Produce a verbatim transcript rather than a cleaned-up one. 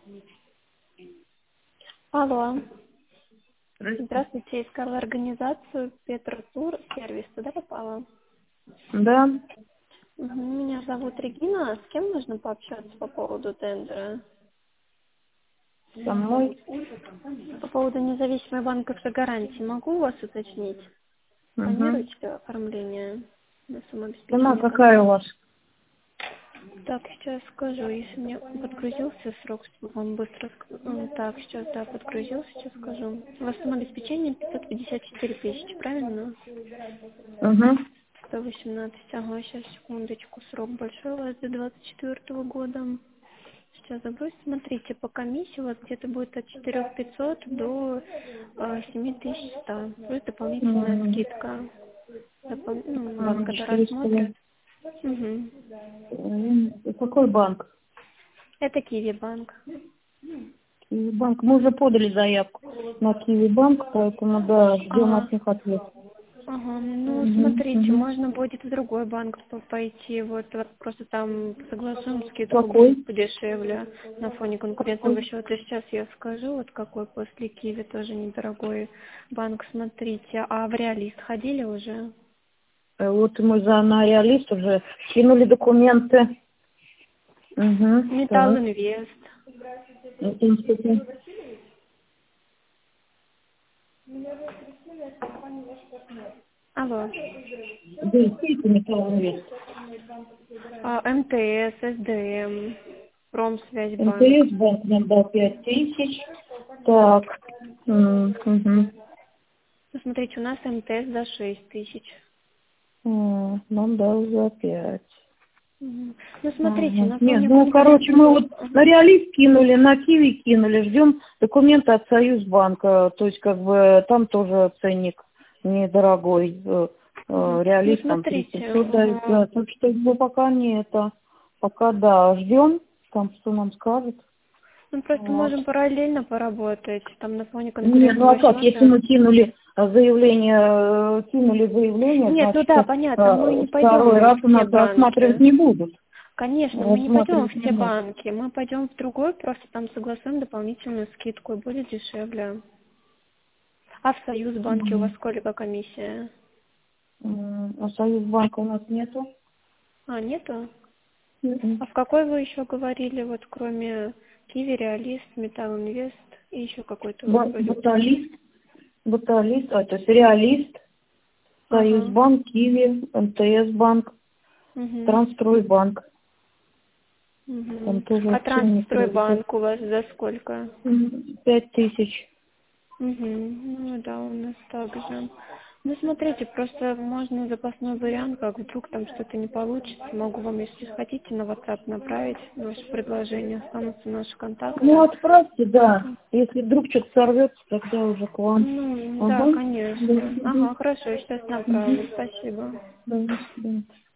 Алло. Здравствуйте. Здравствуйте, искала организацию Петротур сервис. Туда попала? Да, Мгм. Меня зовут Регина. С кем нужно пообщаться по поводу тендера? со мной. По поводу независимой банковской гарантии могу у вас уточнить? Угу. Планируете оформление на Цена самообеспечение какая у компании? вас? Так, сейчас скажу, если мне подгрузился срок, чтобы вам быстро... ск- м, Так, сейчас, да, подгрузился, сейчас скажу. У вас самообеспечение пятьсот пятьдесят четыре тысячи, правильно? Угу. сто восемнадцать, ага, сейчас, секундочку, срок большой у вас до двадцать четвёртого года. Сейчас забрось, смотрите, по комиссии у вас где-то будет от четырех пятисот до э, семь тысяч сто, плюс дополнительная скидка. Допол- ну, у вас когда рассмотрят. Угу. Какой банк? Это Киви банк. Киви банк. Мы уже подали заявку на Киви банк, поэтому да, ждем А, от них ответ. ага, ну Угу. смотрите, Угу. можно будет в другой банк по- пойти, вот, вот просто там согласуем, скидку Какой? будет подешевле на фоне конкурентного Какой? счета. Сейчас я скажу, вот какой после Киви тоже недорогой банк, смотрите. А в Реалист ходили уже? Э, Вот мы за на реалист уже кинули документы. Угу. Металл Так. Инвест. Это институт. Алло. Да, сколько металл инвест? А, МТС, СДМ, Промсвязьбанк. МТС банк нам дал пять тысяч. Так. М, мгм. Ну, смотрите, у нас МТС за шесть тысяч. М, Нам дал за пять. Мгм. Ну, смотрите, Ага. на Нет, фоне ну, короче, мы конкурентного... вот на реалист кинули, на киви кинули, ждем документы от Союзбанка. То есть, как бы, там тоже ценник недорогой. э, Мгм. э, Ну, Реалист там три смотрите, семьсот дают. ага. Да. Так что, ну, пока не это. Пока, да, ждем, там, что нам скажут. Ну, просто Вот. можем параллельно поработать, там на фоне Не, ну а конкурентного как, если счета. мы кинули э, заявление, э, кинули заявление, Нет, ну значит, да, понятно, мы э, не второй пойдем раз у в все нас рассматривать банки. не будут. Конечно, мы не пойдем Рассматривать в не все будут. банки, мы пойдем в другой, просто там согласуем дополнительную скидку, и будет дешевле. А в Союзбанке у вас Мгм. сколько комиссия? М, А Союзбанка у нас нету. А, нету? Мгм. А в какой вы еще говорили, вот кроме Киви, Реалист, Металл Инвест и еще какой-то вы Ба- вроде упомянули? Баталист, баталист, а, то есть реалист, Ага. Союзбанк, Киви, МТС банк, Угу. Трансстройбанк. Там Угу. тоже А ценник вроде как. Трансстройбанк у вас за сколько? М, Пять тысяч. Угу. Ну да, у нас так же. Ну смотрите, просто можно запасной вариант, как вдруг там что-то не получится. Могу вам, если хотите, на WhatsApp направить ваше предложение, останутся наши Ну, контакты. отправьте, да. Если вдруг что-то сорвется, тогда уже к вам. Ну, да, Ага. Да, конечно. да, Ага, хорошо, я сейчас мгм. направлю. Спасибо. Да, до свидания.